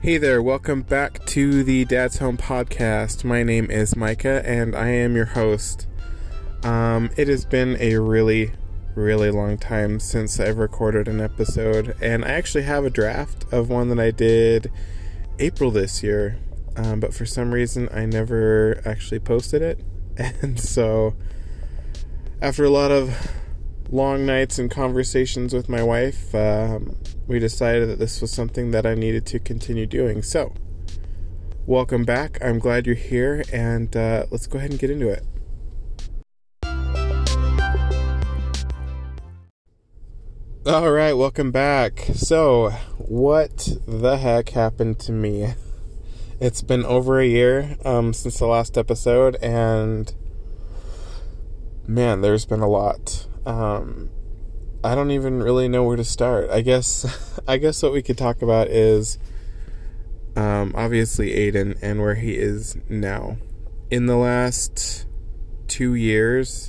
Hey there, welcome back to the Dad's Home Podcast. My name is Micah and I am your host. It has been a really long time since I've recorded an episode, and I actually have a draft of one that I did April this year, but for some reason I never actually posted it. And so after a lot of long nights and conversations with my wife, we decided that this was something that I needed to continue doing. So, welcome back. I'm glad you're here, and let's go ahead and get into it. Alright, welcome back. So, what the heck happened to me? It's been over a year since the last episode, and man, there's been a lot. I don't even really know where to start. I guess what we could talk about is obviously Aiden and where he is now. In the last 2 years,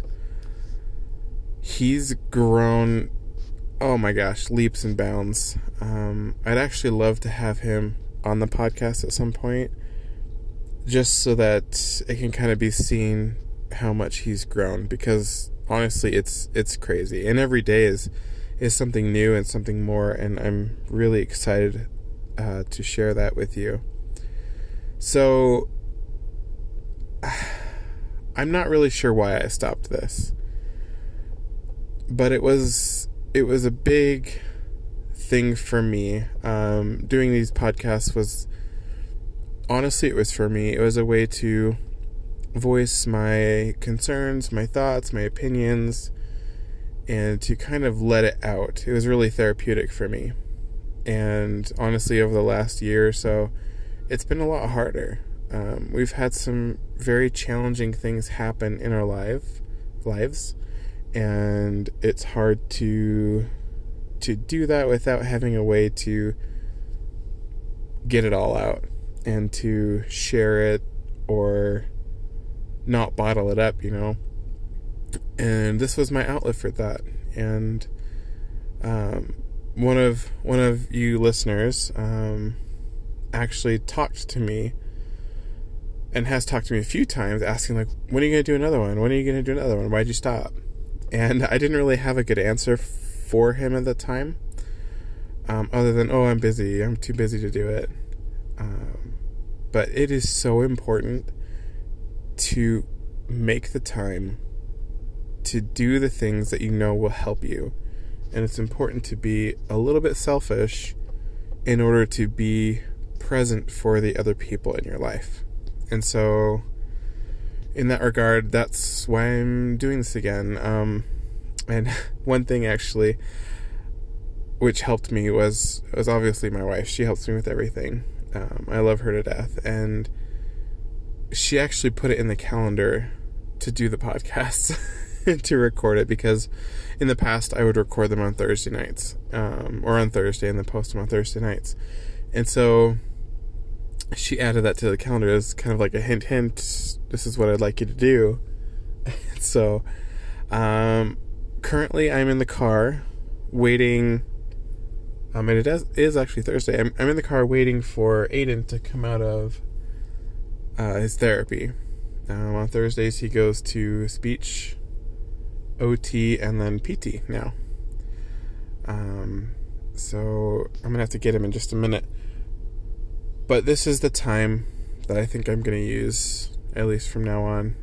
he's grown, oh my gosh, leaps and bounds. I'd actually love to have him on the podcast at some point, just so that it can kind of be seen how much he's grown, because honestly, it's crazy, and every day is something new and something more, and I'm really excited to share that with you. So, I'm not really sure why I stopped this, but it was a big thing for me. Doing these podcasts was, honestly, it was for me. It was a way to voice my concerns, my thoughts, my opinions, and to kind of let it out. It was really therapeutic for me. And honestly, over the last year or so, it's been a lot harder. We've had some very challenging things happen in our lives, and it's hard to do that without having a way to get it all out and to share it or not bottle it up, and this was my outlet for that. And one of you listeners actually talked to me, and has talked to me a few times, asking, like, when are you going to do another one? When are you going to do another one? Why'd you stop? And I didn't really have a good answer for him at the time, other than, I'm busy, I'm too busy to do it. But it is so important to make the time to do the things that you know will help you. And it's important to be a little bit selfish in order to be present for the other people in your life. And so, in that regard, that's why I'm doing this again. And one thing actually which helped me was obviously my wife. She helps me with everything. I love her to death, and she actually put it in the calendar to do the podcast, to record it, because in the past I would record them on Thursday nights, or on Thursday, and then post them on Thursday nights. And so she added that to the calendar as kind of like a hint, this is what I'd like you to do. So currently I'm in the car waiting. And it is actually Thursday. I'm in the car waiting for Aiden to come out of his therapy. On Thursdays he goes to speech, OT, and then PT now. So I'm gonna have to get him in just a minute. But this is the time that I think I'm gonna use, at least from now on,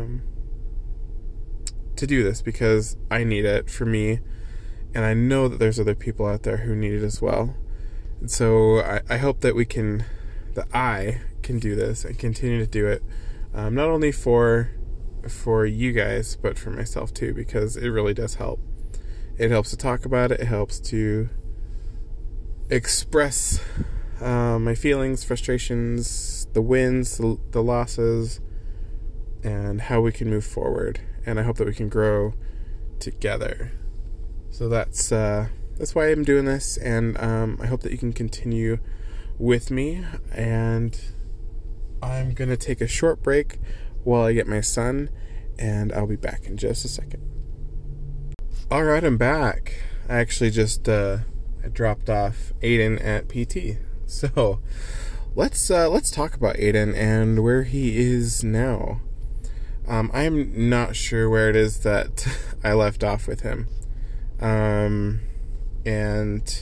to do this, because I need it for me. And I know that there's other people out there who need it as well. And so I hope that I can do this and continue to do it, not only for you guys, but for myself too, because it really does help. It helps to talk about it. It helps to express my feelings, frustrations, the wins, the losses, and how we can move forward. And I hope that we can grow together. So that's why I'm doing this, and I hope that you can continue with me. And I'm going to take a short break while I get my son, and I'll be back in just a second. Alright, I'm back. I actually just I dropped off Aiden at PT. So let's talk about Aiden and where he is now. I'm not sure where it is that I left off with him. And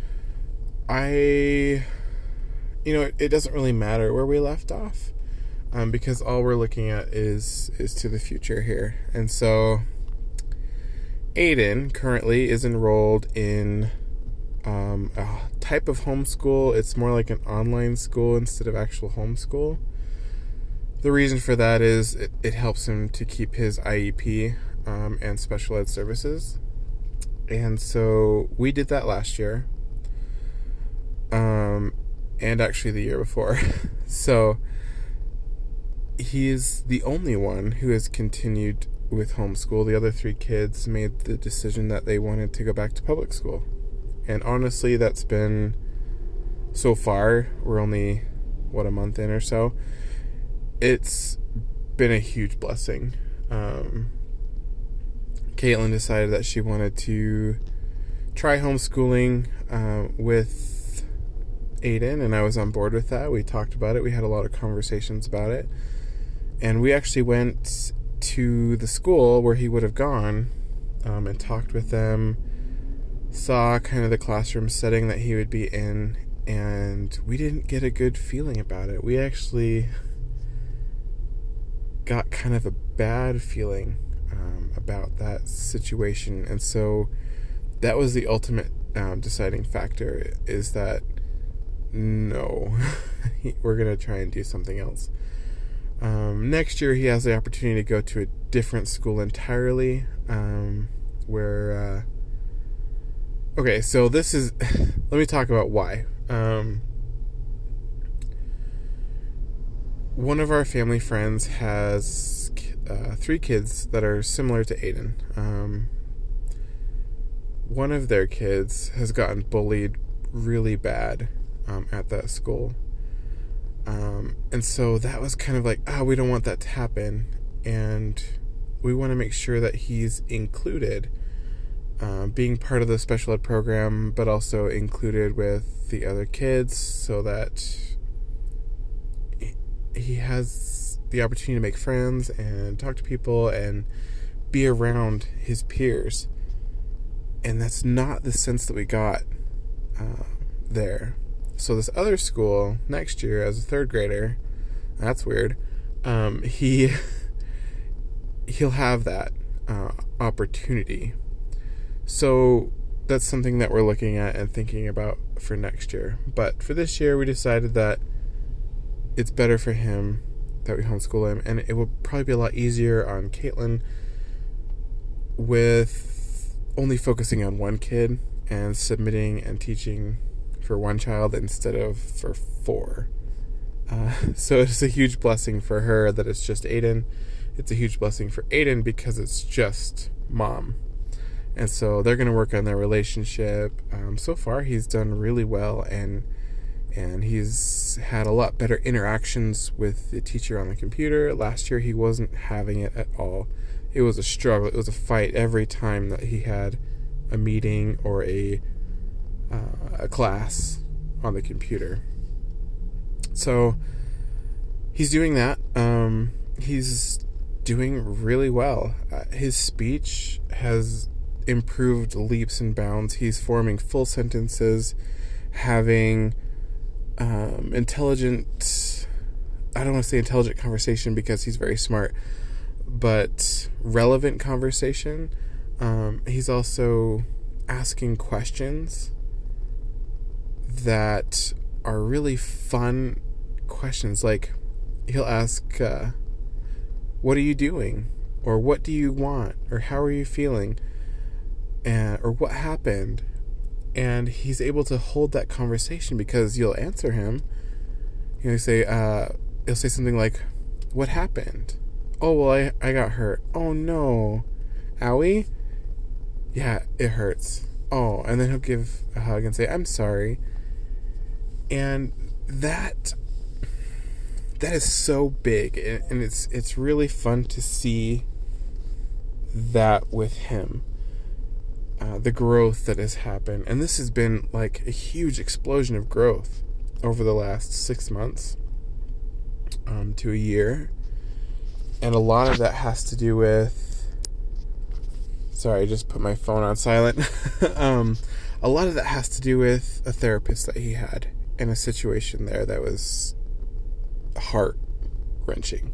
it doesn't really matter where we left off, because all we're looking at is to the future here. And so Aiden currently is enrolled in a type of homeschool. It's more like an online school instead of actual homeschool. The reason for that is it helps him to keep his IEP and special ed services. And so we did that last year. And actually the year before. So he is the only one who has continued with homeschool. The other 3 kids made the decision that they wanted to go back to public school. And honestly, that's been, so far, we're only, a month in or so. It's been a huge blessing. Caitlin decided that she wanted to try homeschooling with Aiden, and I was on board with that. We talked about it. We had a lot of conversations about it. And we actually went to the school where he would have gone and talked with them, saw kind of the classroom setting that he would be in, and we didn't get a good feeling about it. We actually got kind of a bad feeling about that situation. And so that was the ultimate deciding factor, is that no, we're going to try and do something else. Next year he has the opportunity to go to a different school entirely, where okay, so this is let me talk about why. One of our family friends has 3 kids that are similar to Aiden. One of their kids has gotten bullied really bad at that school. And so that was kind of like, we don't want that to happen. And we want to make sure that he's included, being part of the special ed program, but also included with the other kids, so that he has the opportunity to make friends and talk to people and be around his peers. And that's not the sense that we got there. So this other school next year, as a 3rd grader, that's weird, he'll have that opportunity. So that's something that we're looking at and thinking about for next year. But for this year, we decided that it's better for him that we homeschool him, and it will probably be a lot easier on Caitlin with only focusing on 1 kid and submitting and teaching for 1 child instead of for 4. So it's a huge blessing for her that it's just Aiden. It's a huge blessing for Aiden because it's just mom. And so they're going to work on their relationship. So far, he's done really well, and he's had a lot better interactions with the teacher on the computer. Last year, he wasn't having it at all. It was a struggle. It was a fight every time that he had a meeting or a class on the computer. So he's doing that. He's doing really well. His speech has improved leaps and bounds. He's forming full sentences, having intelligent, I don't want to say intelligent conversation because he's very smart, but relevant conversation. He's also asking questions that are really fun questions. Like, he'll ask, what are you doing? Or what do you want? Or how are you feeling? Or what happened? And he's able to hold that conversation because you'll answer him. He'll say something like, what happened? Oh, well, I got hurt. Oh, no. Owie? Yeah, it hurts. Oh, and then he'll give a hug and say, I'm sorry. And that is so big, and it's really fun to see that with him, the growth that has happened. And this has been like a huge explosion of growth. over the last 6 months to a year. And a lot of that has to do with... Sorry, I just put my phone on silent. A lot of that has to do with a therapist that he had in a situation there that was heart-wrenching.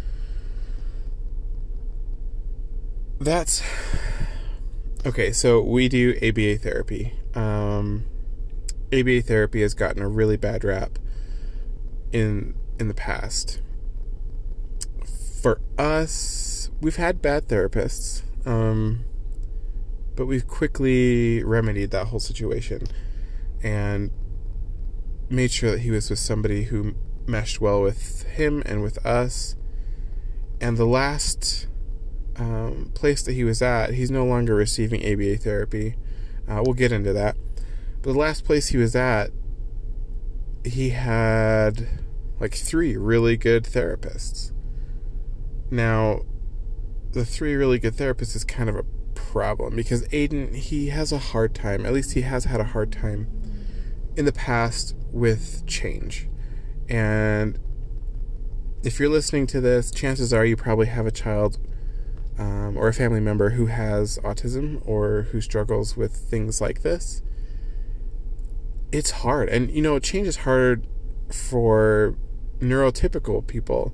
That's... Okay, so we do ABA therapy. ABA therapy has gotten a really bad rap in the past. For us, we've had bad therapists, but we've quickly remedied that whole situation and made sure that he was with somebody who meshed well with him and with us. And the last place that he was at, he's no longer receiving ABA therapy. We'll get into that. But the last place he was at, he had like 3 really good therapists. Now, the 3 really good therapists is kind of a problem because Aiden, he has a hard time, at least he has had a hard time in the past with change. And if you're listening to this, chances are you probably have a child or a family member who has autism or who struggles with things like this. It's hard. And, change is hard for neurotypical people.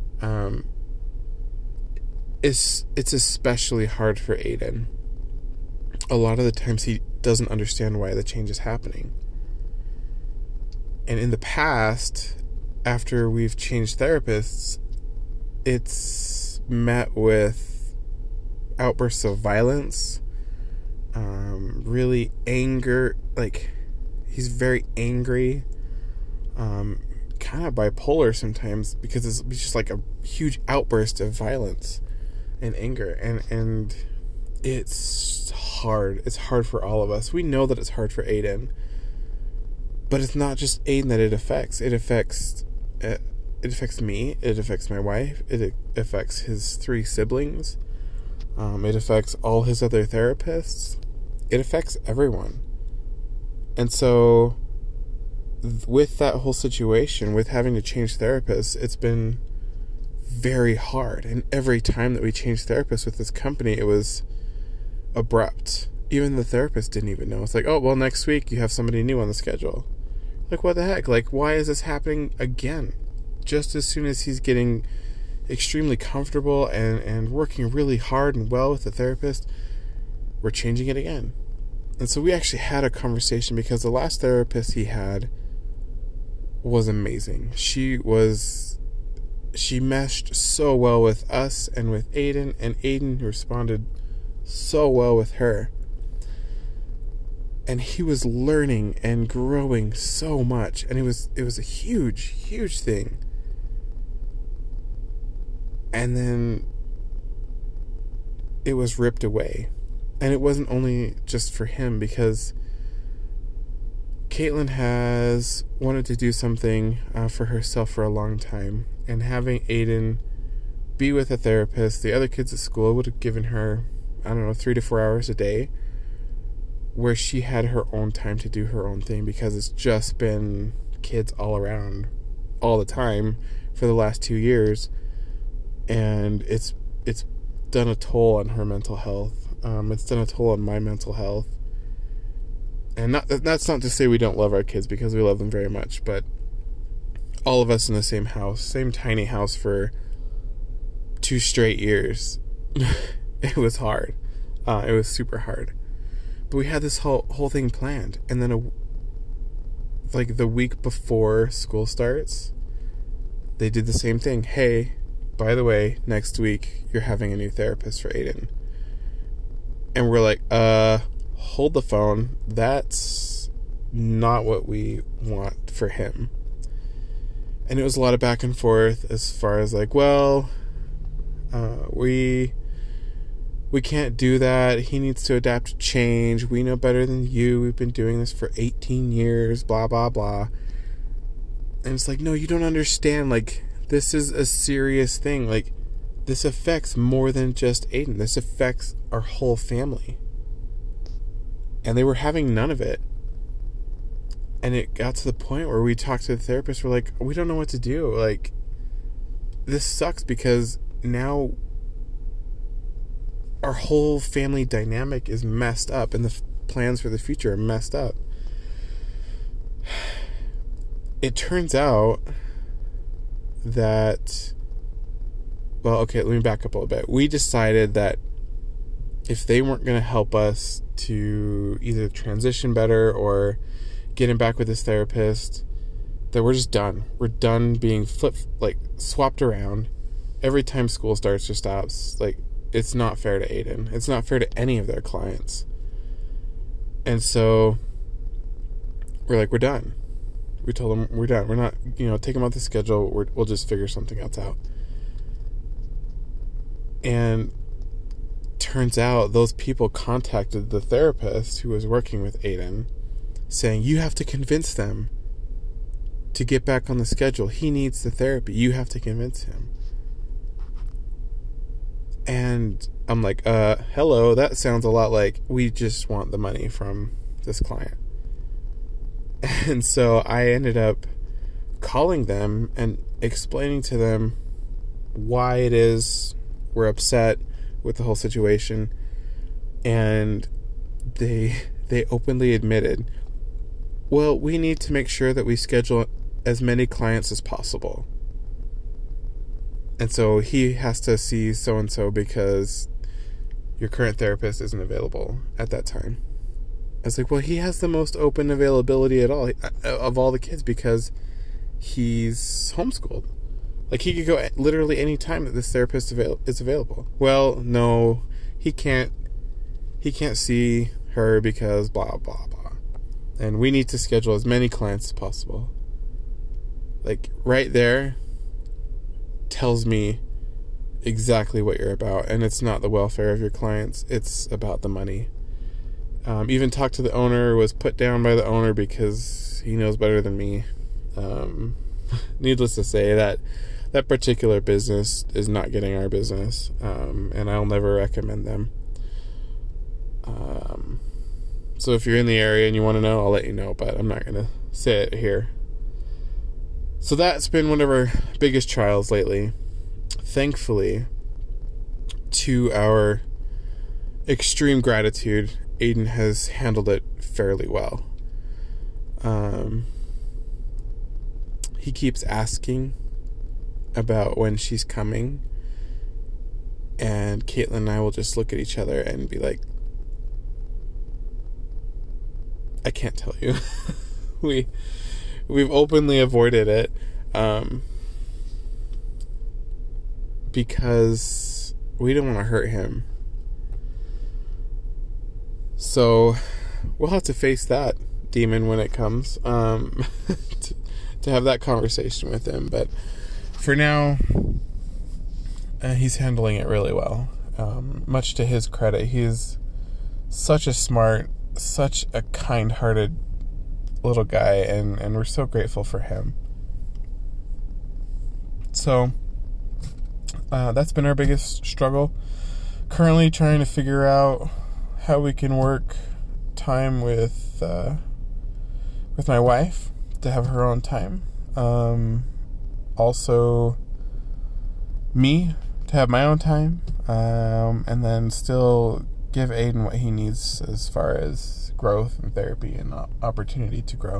It's especially hard for Aiden. A lot of the times he doesn't understand why the change is happening. And in the past, after we've changed therapists, it's met with outbursts of violence, really anger, like he's very angry, kind of bipolar sometimes because it's just like a huge outburst of violence and anger, and it's hard. It's hard for all of us. We know that it's hard for Aiden, but it's not just Aiden that it affects. It affects me. It affects my wife. It affects his 3 siblings. It affects all his other therapists. It affects everyone. And so, with that whole situation, with having to change therapists, it's been very hard. And every time that we changed therapists with this company, it was abrupt. Even the therapist didn't even know. It's like, oh, well, next week you have somebody new on the schedule. Like, what the heck? Like, why is this happening again? Just as soon as he's getting extremely comfortable and working really hard and well with the therapist, we're changing it again. And so we actually had a conversation because the last therapist he had was amazing. She meshed so well with us and with Aiden, and Aiden responded so well with her. And he was learning and growing so much, and it was a huge, huge thing. And then it was ripped away. And it wasn't only just for him, because Caitlin has wanted to do something for herself for a long time. And having Aiden be with a therapist, the other kids at school would have given her, 3 to 4 hours a day, where she had her own time to do her own thing, because it's just been kids all around all the time for the last 2 years. And it's done a toll on her mental health. It's done a toll on my mental health. And that's not to say we don't love our kids, because we love them very much, but all of us in the same house, same tiny house for 2 straight years, it was hard. It was super hard. But we had this whole thing planned, and then the week before school starts, they did the same thing. Hey, by the way, next week you're having a new therapist for Aiden. And we're like, hold the phone. That's not what we want for him. And it was a lot of back and forth as far as we can't do that. He needs to adapt to change. We know better than you. We've been doing this for 18 years, blah, blah, blah. And it's like, no, you don't understand. This is a serious thing. This affects more than just Aiden. This affects our whole family. And they were having none of it. And it got to the point where we talked to the therapist. We're like, we don't know what to do. Like, this sucks because now our whole family dynamic is messed up and the plans for the future are messed up. It turns out that, well, okay, let me back up a little bit. We decided that if they weren't going to help us to either transition better or get him back with his therapist, that we're just done. We're done being swapped around every time school starts or stops. Like, it's not fair to Aiden. It's not fair to any of their clients. And so we're like, we're done. We told them we're done. We're not, take him off the schedule. We'll just figure something else out. And turns out those people contacted the therapist who was working with Aiden, saying, you have to convince them to get back on the schedule. He needs the therapy. You have to convince him. And I'm like, hello, that sounds a lot like we just want the money from this client. And so I ended up calling them and explaining to them why it is we're upset with the whole situation. And they openly admitted, well, we need to make sure that we schedule as many clients as possible. And so he has to see so-and-so because your current therapist isn't available at that time. I was like, well, he has the most open availability of all the kids because he's homeschooled. Like, he could go literally any time that this therapist is available. Well, no, he can't see her because blah, blah, blah. And we need to schedule as many clients as possible. Like, right there tells me exactly what you're about. And it's not the welfare of your clients. It's about the money. Even talked to the owner, was put down by the owner because he knows better than me. Needless to say, that particular business is not getting our business. And I'll never recommend them. So if you're in the area and you want to know, I'll let you know, but I'm not going to say it here. So that's been one of our biggest trials lately. Thankfully, to our extreme gratitude, Aiden has handled it fairly well. He keeps asking about when she's coming, and Caitlin and I will just look at each other and be like, I can't tell you. We've openly avoided it because we don't want to hurt him. So we'll have to face that demon when it comes, to have that conversation with him. But for now, he's handling it really well. Much to his credit, he's such a smart, such a kind-hearted little guy, and we're so grateful for him. So that's been our biggest struggle. Currently trying to figure out how we can work time with my wife to have her own time. Also me to have my own time, and then still give Aiden what he needs as far as growth and therapy and opportunity to grow.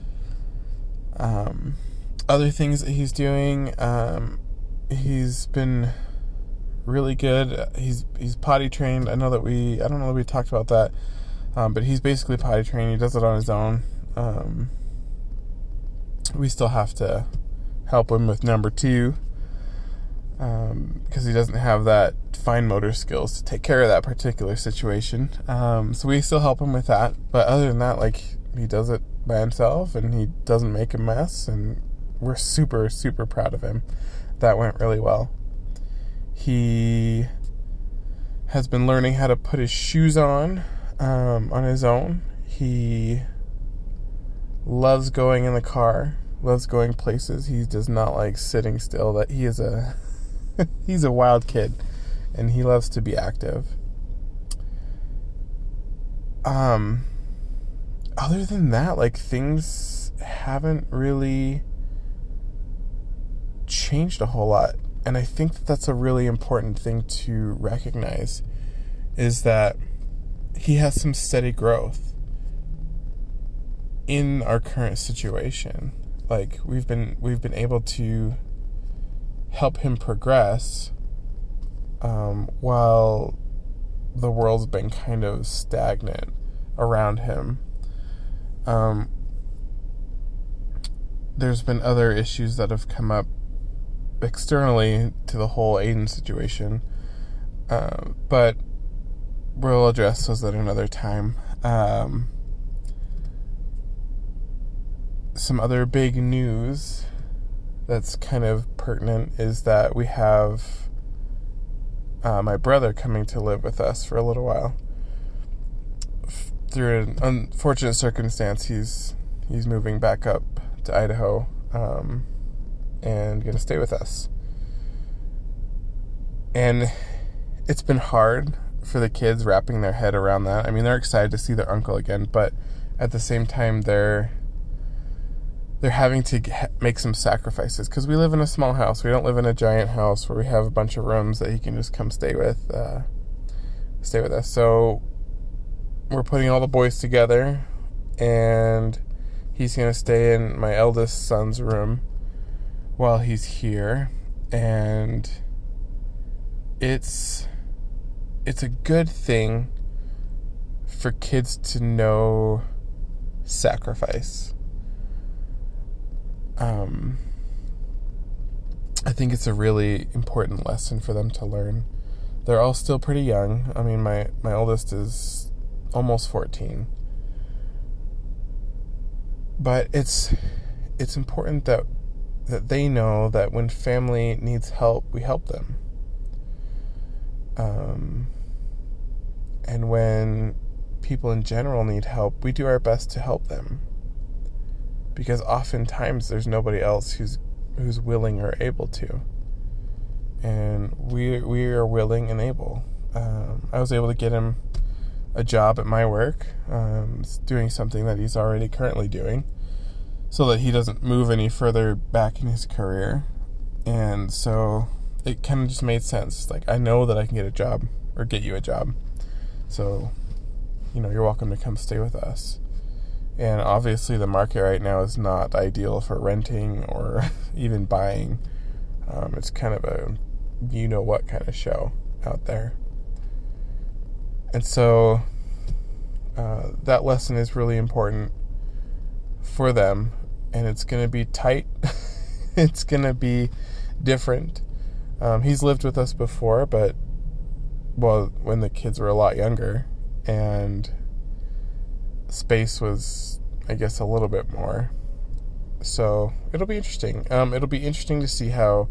Other things that he's doing, he's been really good. He's potty trained. I don't know that we talked about that, but he's basically potty trained. He does it on his own. We still have to help him with number 2, because he doesn't have that fine motor skills to take care of that particular situation. So we still help him with that. But other than that, like, he does it by himself and he doesn't make a mess, and we're super, super proud of him. That went really well. He has been learning how to put his shoes on his own. He loves going in the car, loves going places. He does not like sitting still. That he is he's a wild kid, and he loves to be active. other than that, like, things haven't really changed a whole lot. And I think that that's a really important thing to recognize, is that he has some steady growth in our current situation. Like, we've been able to help him progress, while the world's been kind of stagnant around him. There's been other issues that have come up externally to the whole Aiden situation, but we'll address those at another time. Some other big news that's kind of pertinent is that we have my brother coming to live with us for a little while. Through an unfortunate circumstance, he's moving back up to Idaho, and going to stay with us. And it's been hard for the kids wrapping their head around that. I mean, they're excited to see their uncle again, but at the same time, they're having to make some sacrifices, because we live in a small house. We don't live in a giant house where we have a bunch of rooms that he can just come stay with us. So we're putting all the boys together, and he's going to stay in my eldest son's room while he's here. And it's a good thing for kids to know sacrifice. I think it's a really important lesson for them to learn. They're all still pretty young. I mean, my oldest is almost 14. But it's important that they know that when family needs help, we help them. And when people in general need help, we do our best to help them. Because oftentimes there's nobody else who's willing or able to. And we are willing and able. I was able to get him a job at my work, doing something that he's already currently doing, so that he doesn't move any further back in his career. And so it kind of just made sense. Like, I know that I can get a job, or get you a job. So, you're welcome to come stay with us. And obviously the market right now is not ideal for renting or even buying. It's kind of a you-know-what kind of show out there. And so that lesson is really important for them. And it's going to be tight. It's going to be different. He's lived with us before, but, when the kids were a lot younger. And space was, I guess, a little bit more. So it'll be interesting. It'll be interesting to see how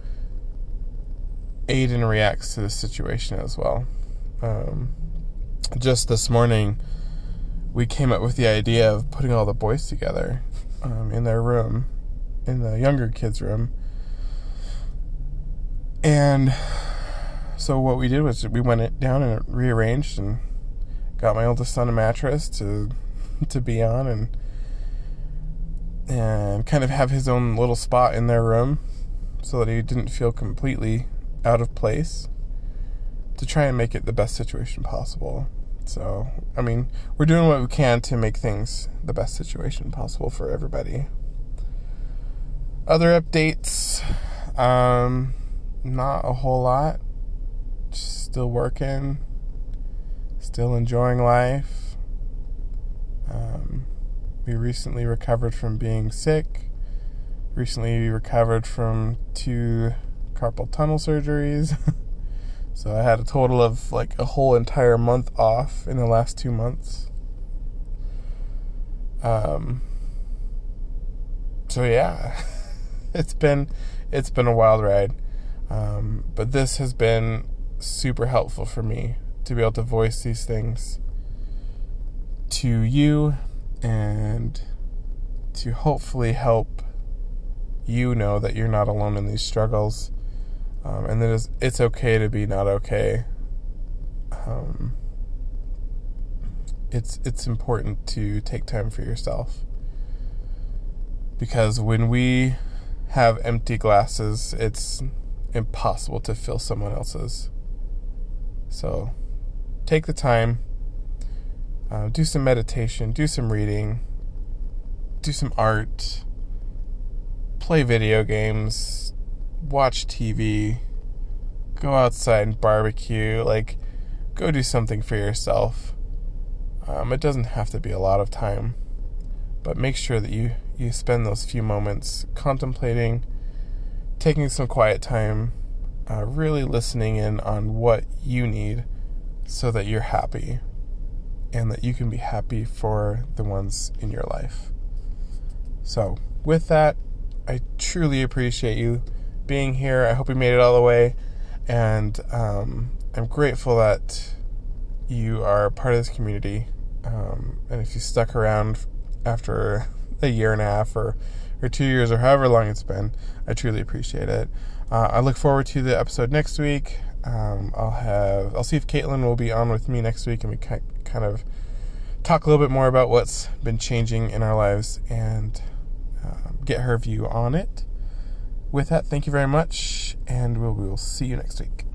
Aiden reacts to this situation as well. Just this morning, we came up with the idea of putting all the boys together in their room, in the younger kids' room. And so what we did was we went down and rearranged and got my oldest son a mattress to be on, and kind of have his own little spot in their room, so that he didn't feel completely out of place, to try and make it the best situation possible. So, I mean, we're doing what we can to make things the best situation possible for everybody. Other updates, not a whole lot. Still working, still enjoying life. We recently recovered from being sick. Recently recovered from 2 carpal tunnel surgeries. So I had a total of like a whole entire month off in the last 2 months. So yeah, it's been a wild ride. But this has been super helpful for me to be able to voice these things to you, and to hopefully help you know that you're not alone in these struggles, and that it's okay to be not okay. it's important to take time for yourself. Because when we have empty glasses, it's impossible to fill someone else's. So take the time, do some meditation, do some reading, do some art, play video games, watch TV, go outside and barbecue, go do something for yourself. It doesn't have to be a lot of time, but make sure that you spend those few moments contemplating, taking some quiet time, really listening in on what you need so that you're happy and that you can be happy for the ones in your life. So with that, I truly appreciate you being here. I hope you made it all the way, and I'm grateful that you are part of this community, and if you stuck around after a year and a half or 2 years or however long it's been, I truly appreciate it. I look forward to the episode next week. I'll see if Caitlin will be on with me next week, and we kind of talk a little bit more about what's been changing in our lives and get her view on it. With that, thank you very much, and we will see you next week.